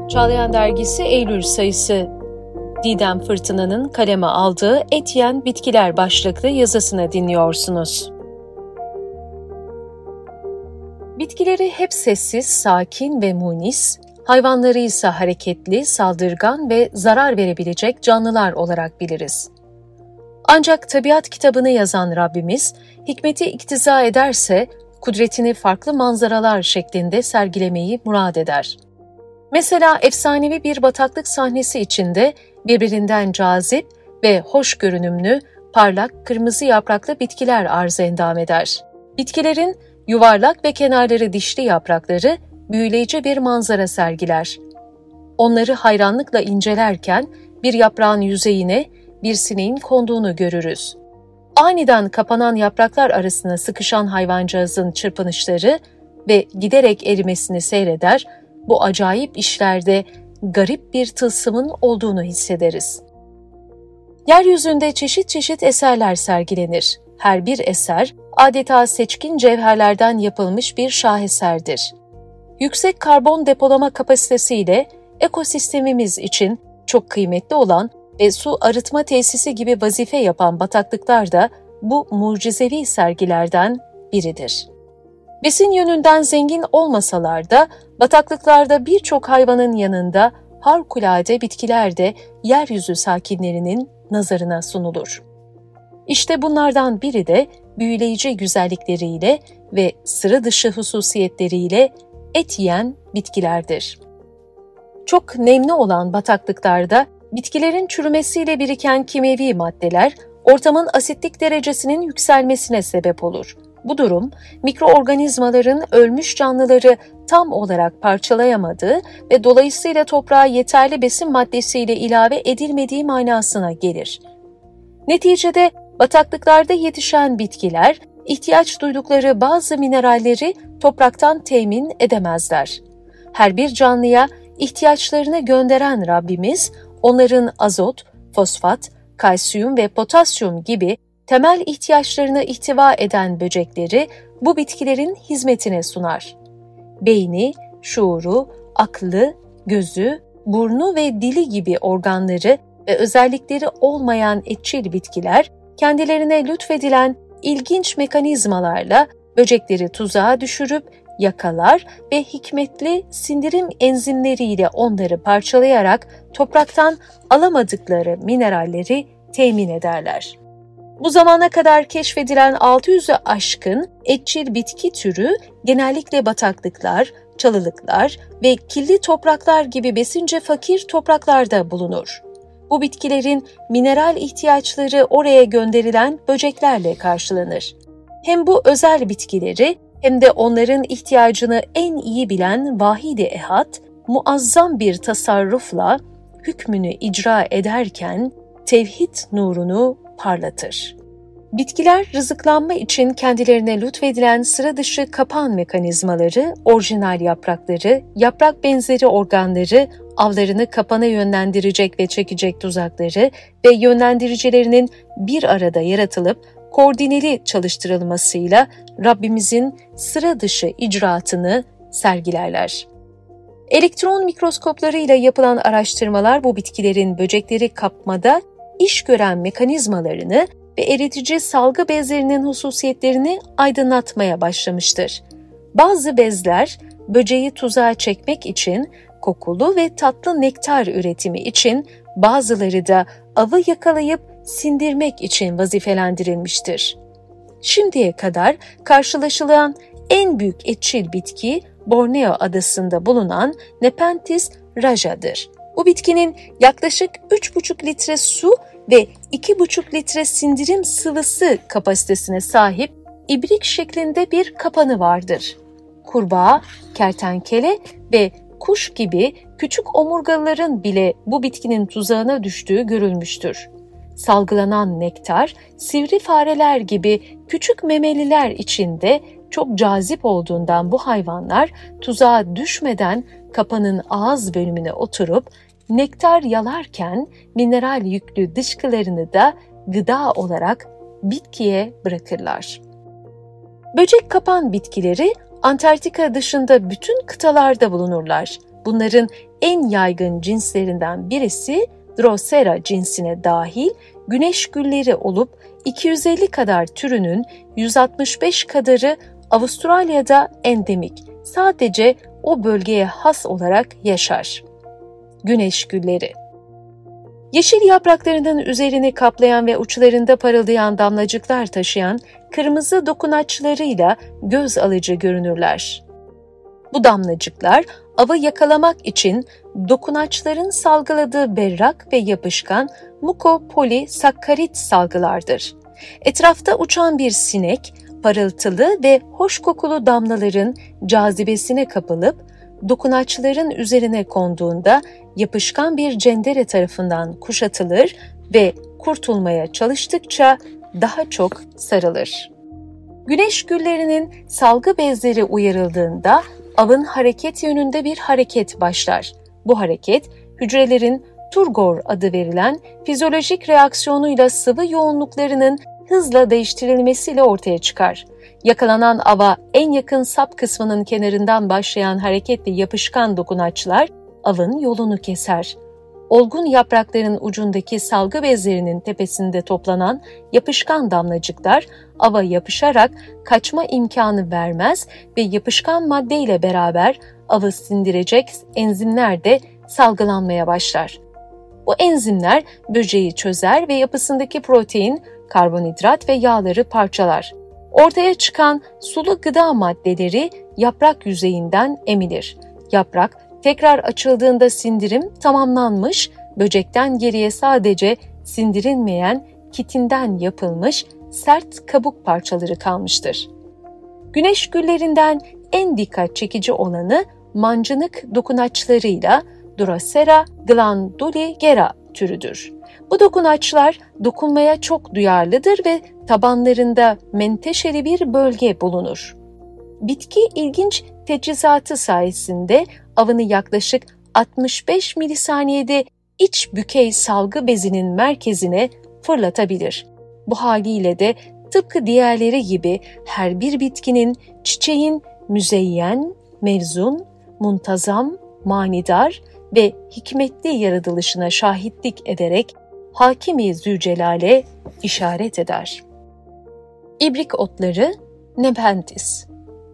Çağlayan Dergisi Eylül sayısı. Didem Fırtına'nın kaleme aldığı Et Yiyen Bitkiler başlıklı yazısını dinliyorsunuz. Bitkileri hep sessiz, sakin ve munis, hayvanları ise hareketli, saldırgan ve zarar verebilecek canlılar olarak biliriz. Ancak tabiat kitabını yazan Rabbimiz, hikmeti iktiza ederse, kudretini farklı manzaralar şeklinde sergilemeyi murad eder. Mesela efsanevi bir bataklık sahnesi içinde birbirinden cazip ve hoş görünümlü, parlak, kırmızı yapraklı bitkiler arz-endam eder. Bitkilerin yuvarlak ve kenarları dişli yaprakları büyüleyici bir manzara sergiler. Onları hayranlıkla incelerken bir yaprağın yüzeyine bir sineğin konduğunu görürüz. Aniden kapanan yapraklar arasına sıkışan hayvancağızın çırpınışları ve giderek erimesini seyreder, bu acayip işlerde garip bir tılsımın olduğunu hissederiz. Yeryüzünde çeşit çeşit eserler sergilenir. Her bir eser adeta seçkin cevherlerden yapılmış bir şaheserdir. Yüksek karbon depolama kapasitesiyle ekosistemimiz için çok kıymetli olan ve su arıtma tesisi gibi vazife yapan bataklıklar da bu mucizevi sergilerden biridir. Besin yönünden zengin olmasalar da bataklıklarda birçok hayvanın yanında harikulade bitkiler de yeryüzü sakinlerinin nazarına sunulur. İşte bunlardan biri de büyüleyici güzellikleriyle ve sıra dışı hususiyetleriyle et yiyen bitkilerdir. Çok nemli olan bataklıklarda bitkilerin çürümesiyle biriken kimyevi maddeler ortamın asitlik derecesinin yükselmesine sebep olur. Bu durum, mikroorganizmaların ölmüş canlıları tam olarak parçalayamadığı ve dolayısıyla toprağa yeterli besin maddesiyle ilave edilmediği manasına gelir. Neticede bataklıklarda yetişen bitkiler, ihtiyaç duydukları bazı mineralleri topraktan temin edemezler. Her bir canlıya ihtiyaçlarını gönderen Rabbimiz, onların azot, fosfat, kalsiyum ve potasyum gibi temel ihtiyaçlarını ihtiva eden böcekleri bu bitkilerin hizmetine sunar. Beyni, şuuru, aklı, gözü, burnu ve dili gibi organları ve özellikleri olmayan etçil bitkiler, kendilerine lütfedilen ilginç mekanizmalarla böcekleri tuzağa düşürüp yakalar ve hikmetli sindirim enzimleriyle onları parçalayarak topraktan alamadıkları mineralleri temin ederler. Bu zamana kadar keşfedilen 600'ü aşkın etçil bitki türü genellikle bataklıklar, çalılıklar ve kirli topraklar gibi besince fakir topraklarda bulunur. Bu bitkilerin mineral ihtiyaçları oraya gönderilen böceklerle karşılanır. Hem bu özel bitkileri hem de onların ihtiyacını en iyi bilen Vahid-i Ehad, muazzam bir tasarrufla hükmünü icra ederken tevhid nurunu parlatır. Bitkiler rızıklanma için kendilerine lütfedilen sıra dışı kapan mekanizmaları, orijinal yaprakları, yaprak benzeri organları, avlarını kapana yönlendirecek ve çekecek tuzakları ve yönlendiricilerinin bir arada yaratılıp koordineli çalıştırılmasıyla Rabbimizin sıra dışı icraatını sergilerler. Elektron mikroskoplarıyla yapılan araştırmalar bu bitkilerin böcekleri kapmada iş gören mekanizmalarını ve eritici salgı bezlerinin hususiyetlerini aydınlatmaya başlamıştır. Bazı bezler böceği tuzağa çekmek için, kokulu ve tatlı nektar üretimi için, bazıları da avı yakalayıp sindirmek için vazifelendirilmiştir. Şimdiye kadar karşılaşılan en büyük etçil bitki Borneo adasında bulunan Nepenthes raja'dır. Bu bitkinin yaklaşık 3,5 litre su ve 2,5 litre sindirim sıvısı kapasitesine sahip ibrik şeklinde bir kapanı vardır. Kurbağa, kertenkele ve kuş gibi küçük omurgalıların bile bu bitkinin tuzağına düştüğü görülmüştür. Salgılanan nektar, sivri fareler gibi küçük memeliler için de çok cazip olduğundan bu hayvanlar tuzağa düşmeden kapanın ağız bölümüne oturup nektar yalarken mineral yüklü dışkılarını da gıda olarak bitkiye bırakırlar. Böcek kapan bitkileri Antarktika dışında bütün kıtalarda bulunurlar. Bunların en yaygın cinslerinden birisi Drosera cinsine dahil güneş gülleri olup 250 kadar türünün 165 kadarı Avustralya'da endemik, sadece o bölgeye has olarak yaşar. Güneş gülleri. Yeşil yapraklarının üzerini kaplayan ve uçlarında parıldayan damlacıklar taşıyan kırmızı dokunaçlarıyla göz alıcı görünürler. Bu damlacıklar avı yakalamak için dokunaçların salgıladığı berrak ve yapışkan mukopolisakkarit salgılardır. Etrafta uçan bir sinek, parıltılı ve hoş kokulu damlaların cazibesine kapılıp dokunaçların üzerine konduğunda yapışkan bir cendere tarafından kuşatılır ve kurtulmaya çalıştıkça daha çok sarılır. Güneş güllerinin salgı bezleri uyarıldığında avın hareket yönünde bir hareket başlar. Bu hareket, hücrelerin turgor adı verilen fizyolojik reaksiyonuyla sıvı yoğunluklarının hızla değiştirilmesiyle ortaya çıkar. Yakalanan ava en yakın sap kısmının kenarından başlayan hareketli yapışkan dokunaçlar avın yolunu keser. Olgun yaprakların ucundaki salgı bezlerinin tepesinde toplanan yapışkan damlacıklar ava yapışarak kaçma imkanı vermez ve yapışkan maddeyle beraber avı sindirecek enzimler de salgılanmaya başlar. Bu enzimler böceği çözer ve yapısındaki protein, karbonhidrat ve yağları parçalar. Ortaya çıkan sulu gıda maddeleri yaprak yüzeyinden emilir. Yaprak tekrar açıldığında sindirim tamamlanmış, böcekten geriye sadece sindirilmeyen kitinden yapılmış sert kabuk parçaları kalmıştır. Güneş güllerinden en dikkat çekici olanı mancınık dokunaçlarıyla Drosera glanduligera türüdür. Bu dokunaçlar dokunmaya çok duyarlıdır ve tabanlarında menteşeli bir bölge bulunur. Bitki ilginç teçhizatı sayesinde avını yaklaşık 65 milisaniyede iç bükey salgı bezinin merkezine fırlatabilir. Bu haliyle de tıpkı diğerleri gibi her bir bitkinin, çiçeğin müzeyyen, mevzun, muntazam, manidar ve hikmetli yaratılışına şahitlik ederek Hakimi Zülcelal'e işaret eder. İbrik otları Nepenthes.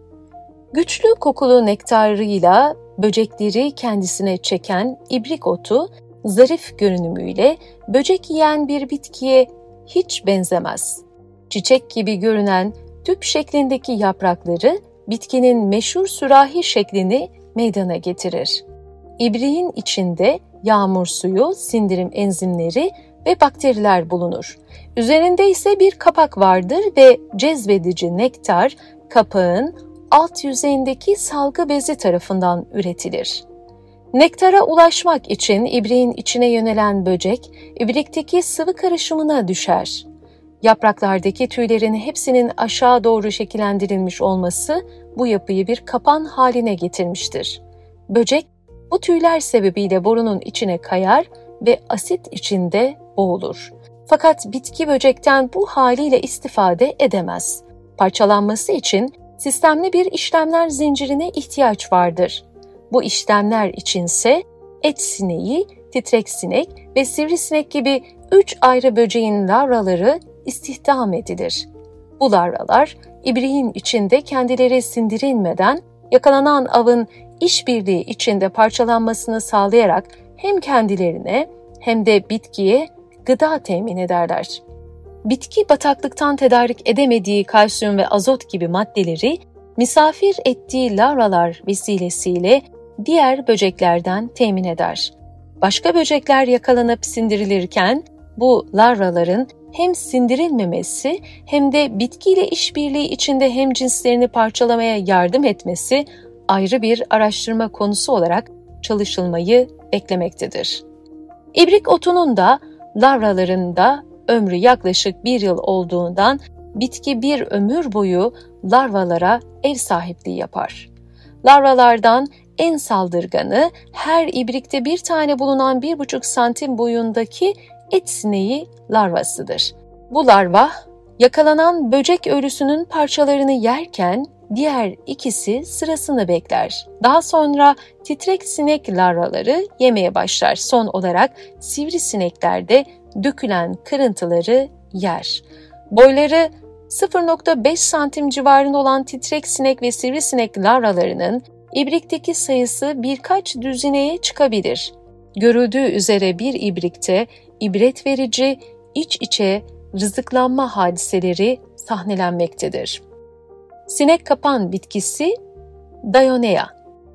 Güçlü kokulu nektarıyla böcekleri kendisine çeken ibrik otu, zarif görünümüyle böcek yiyen bir bitkiye hiç benzemez. Çiçek gibi görünen tüp şeklindeki yaprakları bitkinin meşhur sürahi şeklini meydana getirir. İbriğin içinde yağmur suyu, sindirim enzimleri ve bakteriler bulunur. Üzerinde ise bir kapak vardır ve cezbedici nektar kapağın alt yüzeyindeki salgı bezi tarafından üretilir. Nektara ulaşmak için ibriğin içine yönelen böcek, ibrikteki sıvı karışımına düşer. Yapraklardaki tüylerin hepsinin aşağı doğru şekillendirilmiş olması bu yapıyı bir kapan haline getirmiştir. Böcek, bu tüyler sebebiyle borunun içine kayar ve asit içinde boğulur. Fakat bitki böcekten bu haliyle istifade edemez. Parçalanması için sistemli bir işlemler zincirine ihtiyaç vardır. Bu işlemler içinse et sineği, titrek sinek ve sivrisinek gibi 3 ayrı böceğin larvaları istihdam edilir. Bu larvalar ibriğin içinde kendileri sindirilmeden yakalanan avın işbirliği içinde parçalanmasını sağlayarak hem kendilerine hem de bitkiye gıda temin ederler. Bitki bataklıktan tedarik edemediği kalsiyum ve azot gibi maddeleri misafir ettiği larvalar vesilesiyle diğer böceklerden temin eder. Başka böcekler yakalanıp sindirilirken bu larvaların hem sindirilmemesi hem de bitkiyle işbirliği içinde hemcinslerini parçalamaya yardım etmesi ayrı bir araştırma konusu olarak çalışılmayı beklemektedir. İbrik otunun da larvalarında ömrü yaklaşık 1 yıl olduğundan bitki bir ömür boyu larvalara ev sahipliği yapar. Larvalardan en saldırganı her ibrikte bir tane bulunan 1,5 santim boyundaki et sineği larvasıdır. Bu larva yakalanan böcek ölüsünün parçalarını yerken diğer ikisi sırasını bekler. Daha sonra titrek sinek larvaları yemeye başlar. Son olarak sivrisinekler de dökülen kırıntıları yer. Boyları 0,5 santim civarında olan titrek sinek ve sivrisinek larvalarının ibrikteki sayısı birkaç düzineye çıkabilir. Görüldüğü üzere bir ibrikte ibret verici, iç içe rızıklanma hadiseleri sahnelenmektedir. Sinek kapan bitkisi Dionea.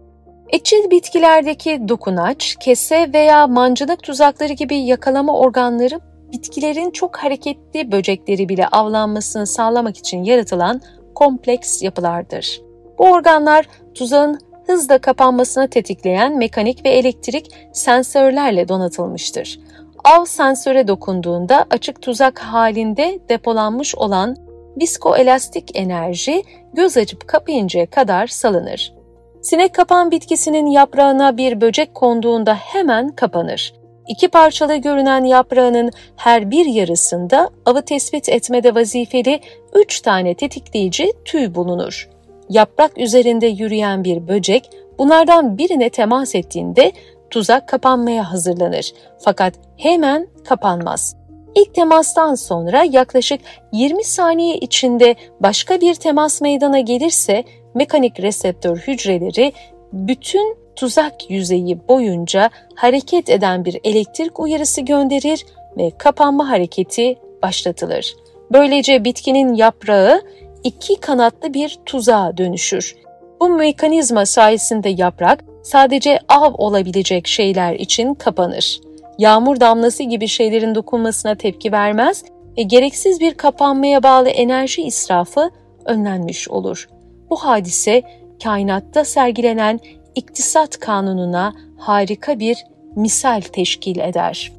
Etçil bitkilerdeki dokunaç, kese veya mancınık tuzakları gibi yakalama organları bitkilerin çok hareketli böcekleri bile avlanmasını sağlamak için yaratılan kompleks yapılardır. Bu organlar tuzağın hızla kapanmasını tetikleyen mekanik ve elektrik sensörlerle donatılmıştır. Av sensöre dokunduğunda açık tuzak halinde depolanmış olan viskoelastik enerji göz açıp kapayıncaya kadar salınır. Sinek kapan bitkisinin yaprağına bir böcek konduğunda hemen kapanır. İki parçalı görünen yaprağının her bir yarısında avı tespit etmede vazifeli 3 tane tetikleyici tüy bulunur. Yaprak üzerinde yürüyen bir böcek bunlardan birine temas ettiğinde tuzak kapanmaya hazırlanır. Fakat hemen kapanmaz. İlk temastan sonra yaklaşık 20 saniye içinde başka bir temas meydana gelirse mekanik reseptör hücreleri bütün tuzak yüzeyi boyunca hareket eden bir elektrik uyarısı gönderir ve kapanma hareketi başlatılır. Böylece bitkinin yaprağı 2 kanatlı bir tuzağa dönüşür. Bu mekanizma sayesinde yaprak sadece av olabilecek şeyler için kapanır. Yağmur damlası gibi şeylerin dokunmasına tepki vermez ve gereksiz bir kapanmaya bağlı enerji israfı önlenmiş olur. Bu hadise kainatta sergilenen iktisat kanununa harika bir misal teşkil eder.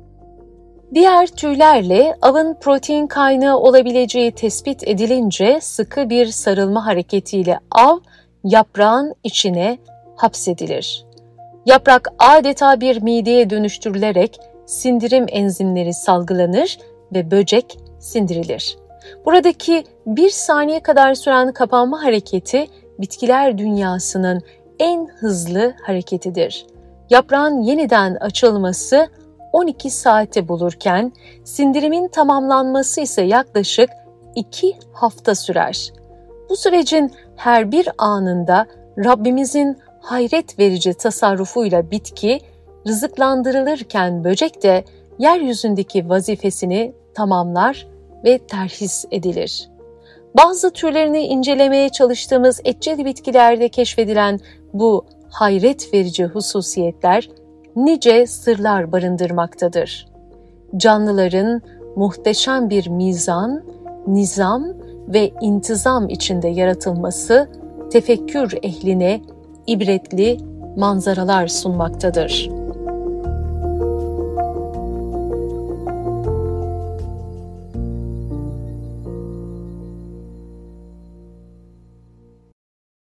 Diğer tüylerle avın protein kaynağı olabileceği tespit edilince sıkı bir sarılma hareketiyle av yaprağın içine hapsedilir. Yaprak adeta bir mideye dönüştürülerek sindirim enzimleri salgılanır ve böcek sindirilir. Buradaki 1 saniye kadar süren kapanma hareketi bitkiler dünyasının en hızlı hareketidir. Yaprağın yeniden açılması 12 saate bulurken sindirimin tamamlanması ise yaklaşık 2 hafta sürer. Bu sürecin her bir anında Rabbimizin hayret verici tasarrufuyla bitki rızıklandırılırken böcek de yeryüzündeki vazifesini tamamlar ve terhis edilir. Bazı türlerini incelemeye çalıştığımız etçil bitkilerde keşfedilen bu hayret verici hususiyetler nice sırlar barındırmaktadır. Canlıların muhteşem bir mizan, nizam ve intizam içinde yaratılması tefekkür ehline ibretli manzaralar sunmaktadır.